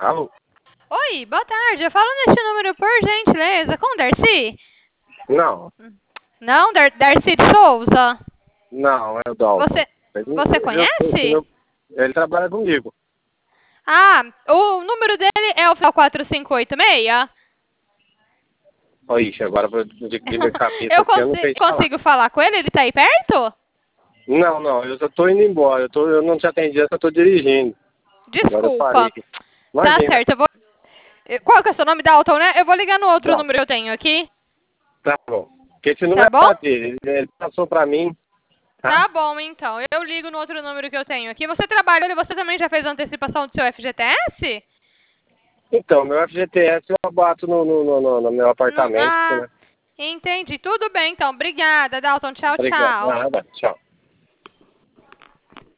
Alô? Oi, boa tarde. Eu falo neste número por gentileza com o Darcy? Não, Não, Darcy de Souza. não, é o Dalton. Você conhece? Ele trabalha comigo. Ah, o número dele é o final 4586? Ixi, agora de minha cabeça Eu aqui eu não sei te falar. consigo falar com ele? Ele tá aí perto? Não, eu só tô indo embora. Eu não te atendi, eu só tô dirigindo. Agora eu parei. Desculpa. Tá Imagina. certo, eu vou... Qual que é o seu nome, Dalton, né? Eu vou ligar no outro Dalton. número que eu tenho aqui. Tá bom. Porque esse número Tá é bom? pra dele. Ele passou pra mim. Tá bom, então. Eu ligo no outro número que eu tenho aqui. Você trabalhou e você também já fez a antecipação do seu FGTS? Então, meu FGTS eu bato no meu apartamento. Ah, Né? entendi. Tudo bem, então. Obrigada, Dalton. Tchau, Obrigado. tchau. Nada. Tchau.